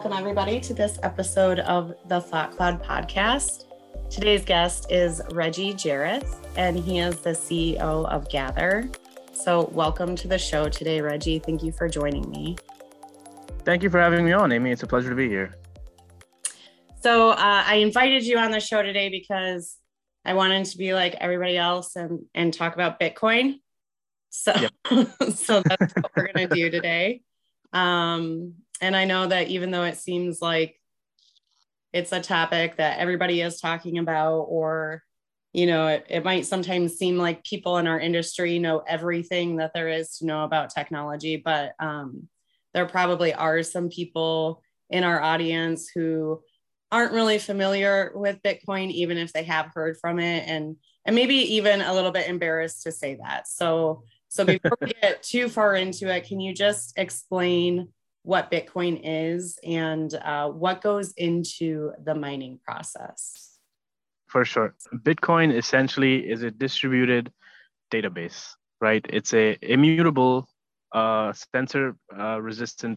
welcome everybody to this episode of the Thought Cloud podcast. Today's guest is Reggie Jarratt, and he is the CEO of Gather. So welcome to the show today, Reggie. Thank you for joining me. Thank you for having me on, Amy. It's a pleasure to be here. So I invited you on the show today because I wanted to be like everybody else and talk about Bitcoin. So, so that's what we're going to do today. And I know that even though it seems like it's a topic that everybody is talking about, or, you know, it might sometimes seem like people in our industry know everything that there is to know about technology, but there probably are some people in our audience who aren't really familiar with Bitcoin, even if they have heard from it, and maybe even a little bit embarrassed to say that. So before we get too far into it, can you just explain what Bitcoin is and what goes into the mining process? For sure. Bitcoin essentially is a distributed database, right? It's a immutable, sensor resistant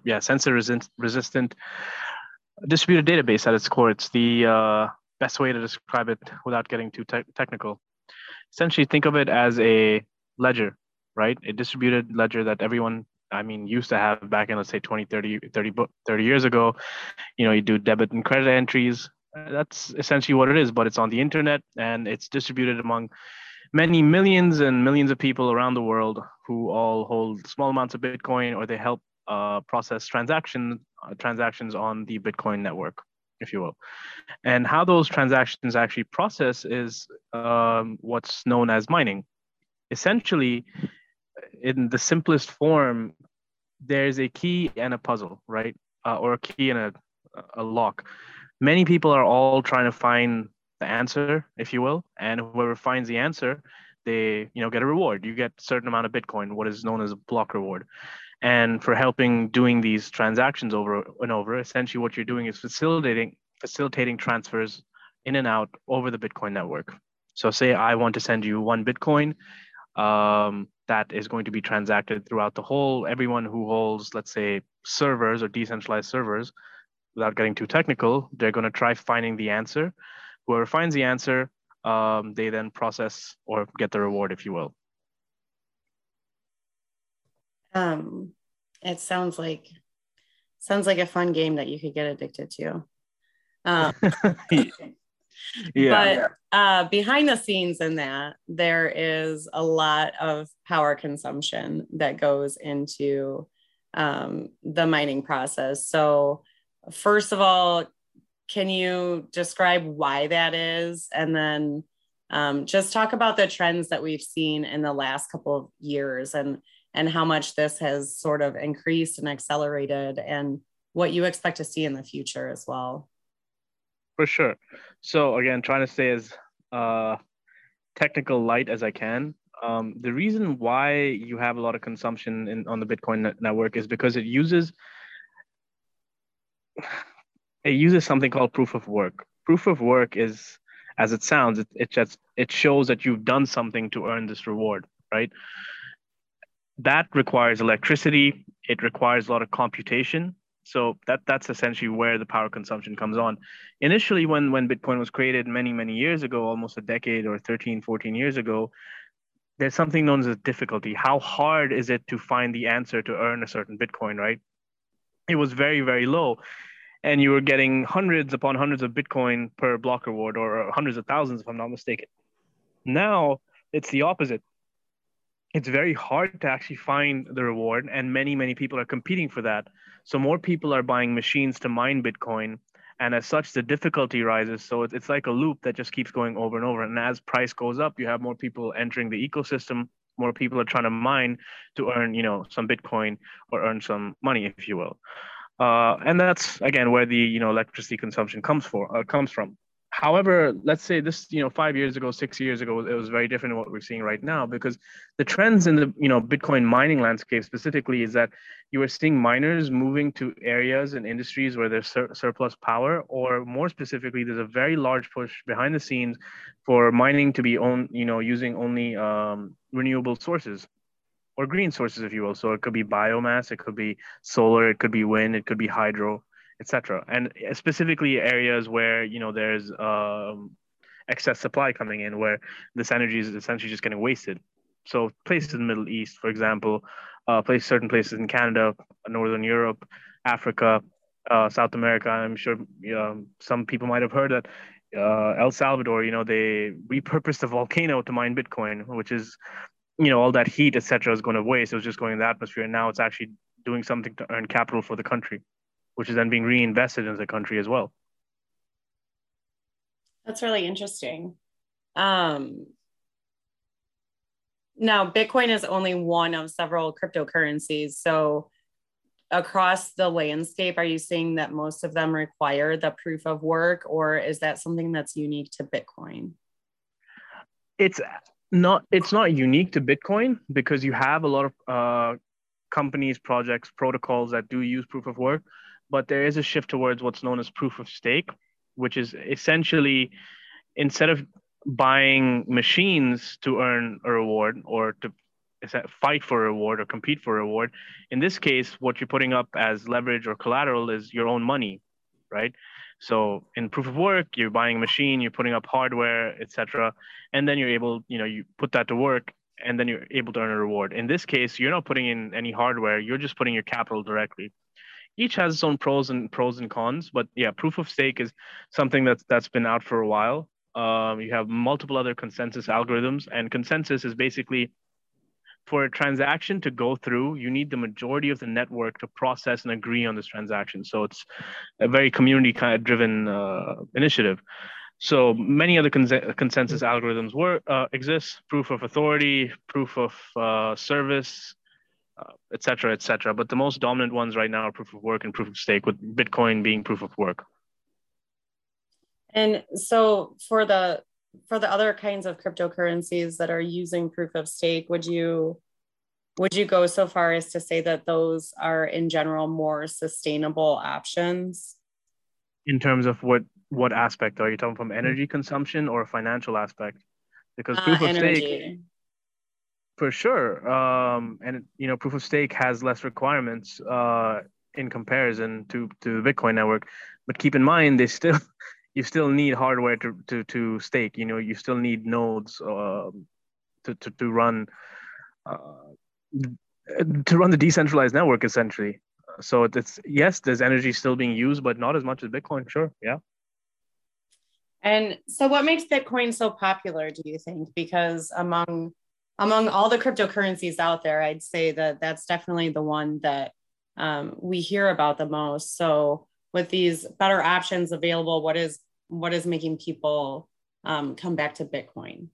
distributed database at its core. It's the best way to describe it without getting too technical. Essentially, think of it as a ledger, right? A distributed ledger that everyone used to have back in, let's say, 20, 30 years ago. You know, you do debit and credit entries. That's essentially what it is, but it's on the internet and it's distributed among many millions and millions of people around the world who all hold small amounts of Bitcoin, or they help process transactions on the Bitcoin network, if you will. And how those transactions actually process is what's known as mining. Essentially, in the simplest form, there's a key and a puzzle, right? Or a key and a lock. Many people are all trying to find the answer, if you will, and whoever finds the answer, they get a reward. You get a certain amount of Bitcoin, what is known as a block reward. And for helping doing these transactions over and over, essentially what you're doing is facilitating transfers in and out over the Bitcoin network. So say I want to send you one Bitcoin, that is going to be transacted throughout everyone who holds, let's say, servers or decentralized servers. Without getting too technical, they're going to try finding the answer. Whoever finds the answer, they then process or get the reward, if you will. It sounds like a fun game that you could get addicted to. Yeah. But behind the scenes in that, there is a lot of power consumption that goes into the mining process. So first of all, can you describe why that is? And then just talk about the trends that we've seen in the last couple of years and how much this has sort of increased and accelerated, and what you expect to see in the future as well. For sure. So again, trying to stay as technical light as I can. The reason why you have a lot of consumption on the Bitcoin network is because it uses something called proof of work. Proof of work is, as it sounds, it shows that you've done something to earn this reward, right? That requires electricity. It requires a lot of computation. So that's essentially where the power consumption comes on. Initially, when Bitcoin was created many, many years ago, almost a decade or 13, 14 years ago, there's something known as difficulty. How hard is it to find the answer to earn a certain Bitcoin, right? It was very, very low. And you were getting hundreds upon hundreds of Bitcoin per block reward, or hundreds of thousands, if I'm not mistaken. Now, it's the opposite. It's very hard to actually find the reward, and many, many people are competing for that. So more people are buying machines to mine Bitcoin, and as such, the difficulty rises. So it's like a loop that just keeps going over and over. And as price goes up, you have more people entering the ecosystem. More people are trying to mine to earn, some Bitcoin or earn some money, if you will. And that's again where the electricity consumption comes from. However, let's say this 5 years ago, 6 years ago, it was very different than what we're seeing right now, because the trends in the Bitcoin mining landscape specifically is that you are seeing miners moving to areas and industries where there's surplus power, or more specifically, there's a very large push behind the scenes for mining to be using only renewable sources, or green sources, if you will. So it could be biomass, it could be solar, it could be wind, it could be hydro. etc. And specifically areas where there's excess supply coming in, where this energy is essentially just getting wasted. So places in the Middle East, for example, certain places in Canada, Northern Europe, Africa, South America. I'm sure some people might have heard that El Salvador, they repurposed a volcano to mine Bitcoin, which is, all that heat, etc., is going to waste. It was just going in the atmosphere, and now it's actually doing something to earn capital for the country, which is then being reinvested into the country as well. That's really interesting. Now, Bitcoin is only one of several cryptocurrencies. So, across the landscape, are you seeing that most of them require the proof of work, or is that something that's unique to Bitcoin? It's not unique to Bitcoin, because you have a lot of companies, projects, protocols that do use proof of work, but there is a shift towards what's known as proof of stake, which is essentially, instead of buying machines to earn a reward or to fight for a reward or compete for a reward, in this case, what you're putting up as leverage or collateral is your own money, right? So in proof of work, you're buying a machine, you're putting up hardware, etc., and then you're able, you put that to work, and then you're able to earn a reward. In this case, you're not putting in any hardware, you're just putting your capital directly. Each has its own pros and cons, but yeah, proof of stake is something that's been out for a while. You have multiple other consensus algorithms, and consensus is basically, for a transaction to go through, you need the majority of the network to process and agree on this transaction. So it's a very community kind of driven initiative. So many other consensus algorithms exist: proof of authority, proof of service, et cetera, et cetera. But the most dominant ones right now are proof of work and proof of stake, with Bitcoin being proof of work. And so for the other kinds of cryptocurrencies that are using proof of stake, would you go so far as to say that those are in general more sustainable options? In terms of what aspect? Are you talking from energy consumption or financial aspect? Because proof of stake, for sure, and proof of stake has less requirements in comparison to the Bitcoin network. But keep in mind, you still need hardware to stake. You still need nodes to run the decentralized network, essentially. So it's, yes, there's energy still being used, but not as much as Bitcoin. Sure, yeah. And so, what makes Bitcoin so popular, do you think? Because among all the cryptocurrencies out there, I'd say that that's definitely the one that we hear about the most. So, with these better options available, what is making people come back to Bitcoin?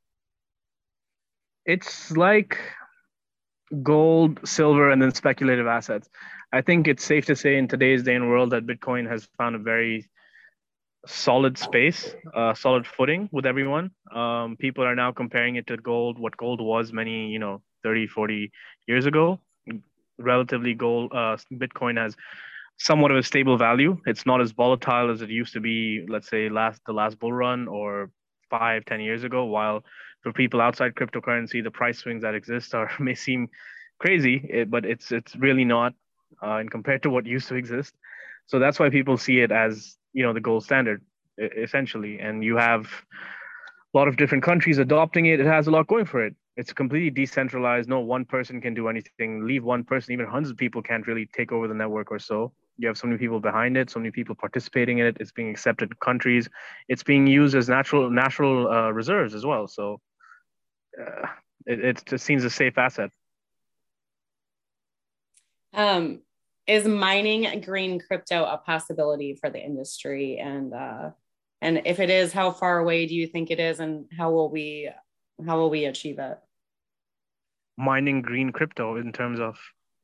It's like gold, silver, and then speculative assets. I think it's safe to say in today's day and world that Bitcoin has found a very solid space, solid footing with everyone. People are now comparing it to gold, what gold was many, 30, 40 years ago. Relatively, Bitcoin has somewhat of a stable value. It's not as volatile as it used to be, let's say, the last bull run or 5-10 years ago. While for people outside cryptocurrency, the price swings that exist may seem crazy, but it's really not, and compared to what used to exist. So that's why people see it as the gold standard, essentially. And you have a lot of different countries adopting it. It has a lot going for it. It's completely decentralized. No one person can do anything. Leave one person, even hundreds of people can't really take over the network or so. You have so many people behind it, so many people participating in it. It's being accepted in countries. It's being used as natural reserves as well. So it just seems a safe asset. Is mining green crypto a possibility for the industry? And if it is, how far away do you think it is, and how will we achieve it? Mining green crypto in terms of,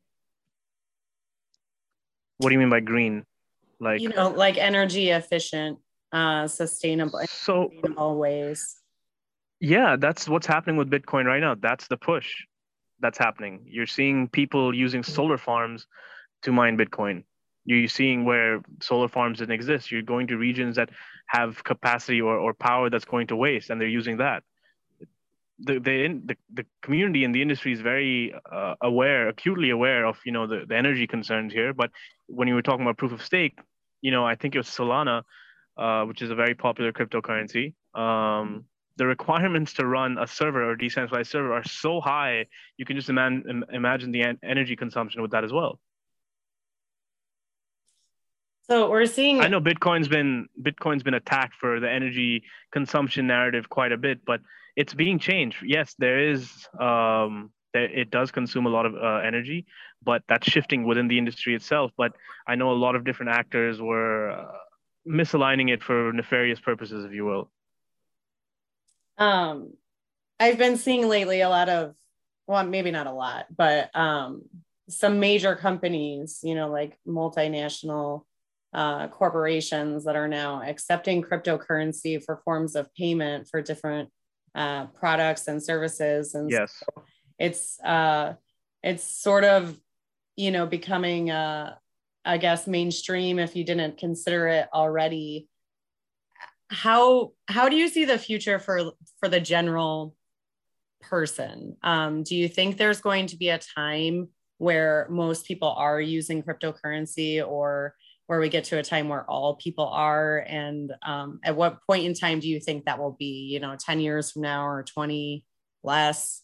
what do you mean by green? Like, like energy efficient, sustainable ways. Yeah, that's what's happening with Bitcoin right now. That's the push that's happening. You're seeing people using solar farms to mine Bitcoin. You're seeing where solar farms didn't exist. You're going to regions that have capacity or power that's going to waste, and they're using that. The community and the industry is very acutely aware of the energy concerns here. But when you were talking about proof of stake, I think it was Solana, which is a very popular cryptocurrency. The requirements to run a server or decentralized server are so high, you can just imagine the energy consumption with that as well. So we're seeing. I know Bitcoin's been attacked for the energy consumption narrative quite a bit, but it's being changed. Yes, it does consume a lot of energy, but that's shifting within the industry itself. But I know a lot of different actors were misaligning it for nefarious purposes, if you will. I've been seeing lately a lot of, well, maybe not a lot, but some major companies, like multinational corporations that are now accepting cryptocurrency for forms of payment for different products and services. And yes, so it's sort of, becoming, I guess, mainstream if you didn't consider it already. How do you see the future for the general person? Do you think there's going to be a time where most people are using cryptocurrency, or where we get to a time where all people are? And at what point in time do you think that will be, 10 years from now, or 20 less?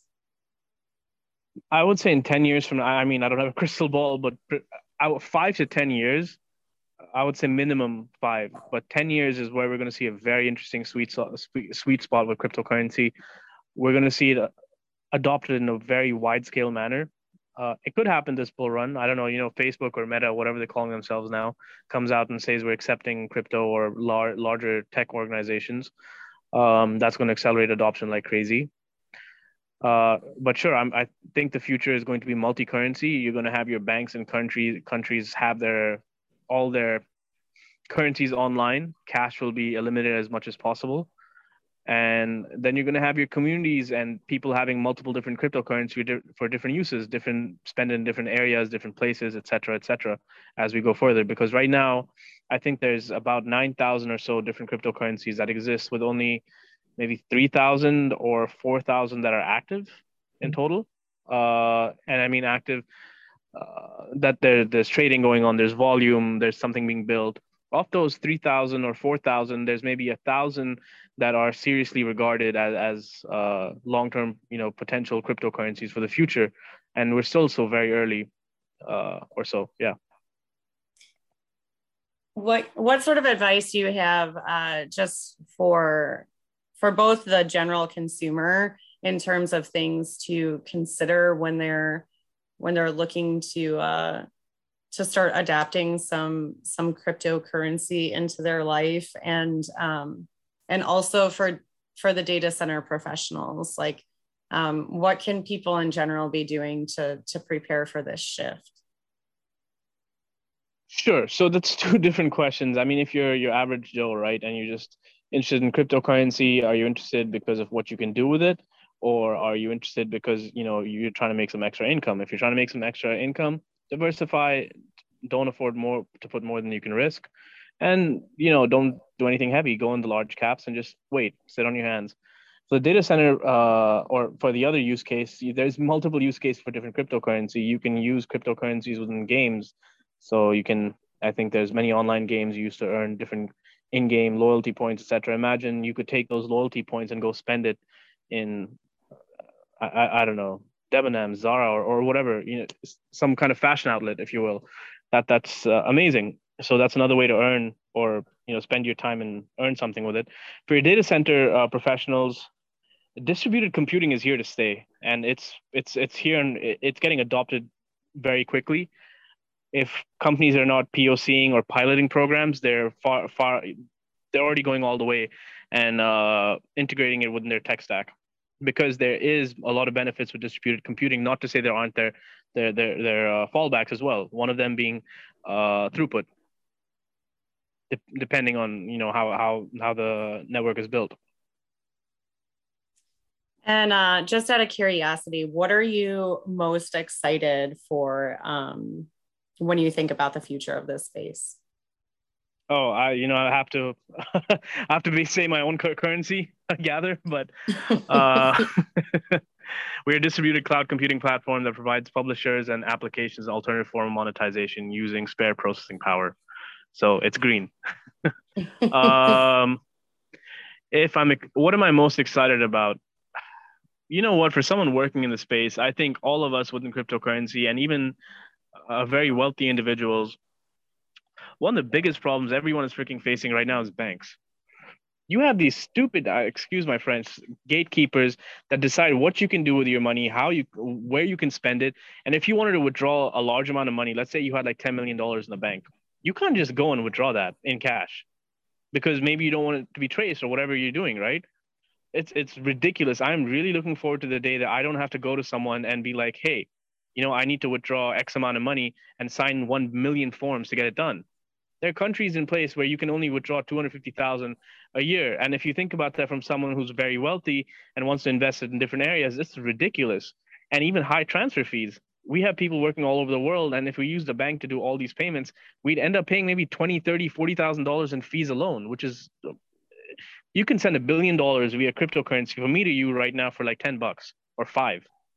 I would say in 10 years from now, I mean, I don't have a crystal ball, but 5 to 10 years, I would say minimum 5, but 10 years is where we're going to see a very interesting sweet spot with cryptocurrency. We're going to see it adopted in a very wide scale manner. It could happen this bull run. I don't know, Facebook or Meta, whatever they're calling themselves now, comes out and says we're accepting crypto, or larger tech organizations. That's going to accelerate adoption like crazy. But sure, I think the future is going to be multi-currency. You're going to have your banks and countries have all their currencies online. Cash will be eliminated as much as possible. And then you're going to have your communities and people having multiple different cryptocurrency for different uses, spend in different areas, different places, et cetera, as we go further. Because right now, I think there's about 9,000 or so different cryptocurrencies that exist, with only maybe 3,000 or 4,000 that are active in total. And I mean active, that there's trading going on, there's volume, there's something being built. Of those 3,000 or 4,000, there's maybe 1,000 that are seriously regarded as long-term, potential cryptocurrencies for the future. And we're still so very early, or so, yeah. What sort of advice do you have just for both the general consumer, in terms of things to consider when they're looking to start adapting some cryptocurrency into their life, and also for the data center professionals? Like, what can people in general be doing to prepare for this shift? Sure. So that's two different questions. I mean, if you're your average Joe, right, and you're just interested in cryptocurrency, are you interested because of what you can do with it? Or are you interested because, you're trying to make some extra income? If you're trying to make some extra income, diversify, don't afford to put more than you can risk. And, don't do anything heavy. Go in the large caps and just sit on your hands. For the data center, or for the other use case, there's multiple use cases for different cryptocurrency. You can use cryptocurrencies within games. So I think there's many online games used to earn different in-game loyalty points, etc. Imagine you could take those loyalty points and go spend it in, I don't know, Debenhams, Zara, or whatever, some kind of fashion outlet, if you will. That's amazing. So that's another way to earn, or spend your time and earn something with it. For your data center professionals, distributed computing is here to stay, and it's here, and it's getting adopted very quickly. If companies are not POCing or piloting programs, they're already going all the way and integrating it within their tech stack, because there is a lot of benefits with distributed computing. Not to say there aren't their fallbacks as well. One of them being throughput, depending on how the network is built. And just out of curiosity, what are you most excited for when you think about the future of this space? Oh, I have to I have to say my own currency, I gather, but we're a distributed cloud computing platform that provides publishers and applications an alternative form of monetization using spare processing power. So it's green. um, what am I most excited about? You know what? For someone working in the space, I think all of us within cryptocurrency and even very wealthy individuals, one of the biggest problems everyone is freaking facing right now is banks. You have these stupid, excuse my French, gatekeepers that decide what you can do with your money, where you can spend it. And if you wanted to withdraw a large amount of money, let's say you had like $10 million in the bank, you can't just go and withdraw that in cash because maybe you don't want it to be traced or whatever you're doing, right? It's ridiculous. I'm really looking forward to the day that I don't have to go to someone and be like, hey, I need to withdraw X amount of money and sign 1 million forms to get it done. There are countries in place where you can only withdraw 250,000 a year. And if you think about that from someone who's very wealthy and wants to invest it in different areas, this is ridiculous. And even high transfer fees. We have people working all over the world. And if we use the bank to do all these payments, we'd end up paying maybe $20, $30, $40,000 in fees alone, which is, you can send $1 billion via cryptocurrency from me to you right now for like $10 or $5.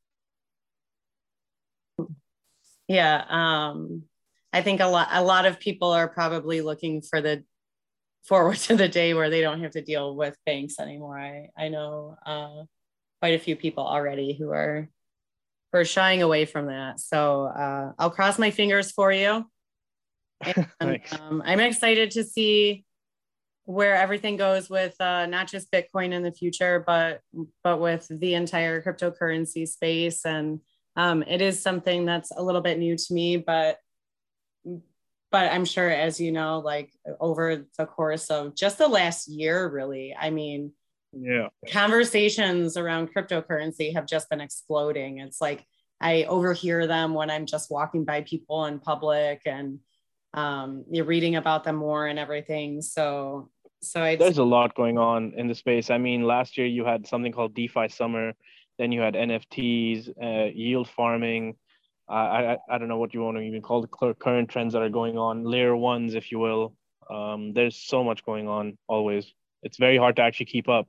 Yeah. I think a lot of people are probably looking forward to the day where they don't have to deal with banks anymore. I know quite a few people already who are shying away from that. So I'll cross my fingers for you. And, I'm excited to see where everything goes with not just Bitcoin in the future, but with the entire cryptocurrency space. And it is something that's a little bit new to me, but I'm sure, as you know, like over the course of just the last year, really, I mean, yeah, conversations around cryptocurrency have just been exploding. It's like I overhear them when I'm just walking by people in public, and you're reading about them more and everything. So there's a lot going on in the space. I mean, last year you had something called DeFi Summer, then you had NFTs, yield farming. I don't know what you want to even call the current trends that are going on, layer ones, if you will. There's so much going on always. It's very hard to actually keep up.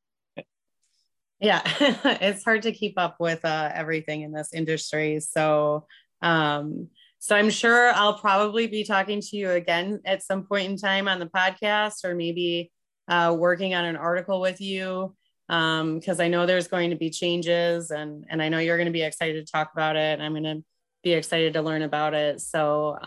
Yeah, it's hard to keep up with everything in this industry. So I'm sure I'll probably be talking to you again at some point in time on the podcast, or maybe working on an article with you. Because I know there's going to be changes, and I know you're going to be excited to talk about it. And I'm going to be excited to learn about it. So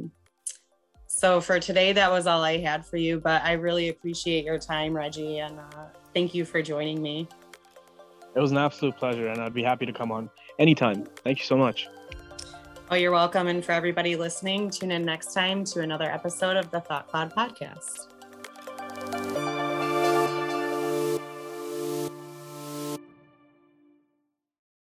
for today, that was all I had for you, but I really appreciate your time, Reggie. And thank you for joining me. It was an absolute pleasure, and I'd be happy to come on anytime. Thank you so much. Oh, you're welcome. And for everybody listening, tune in next time to another episode of the Thought Cloud Podcast.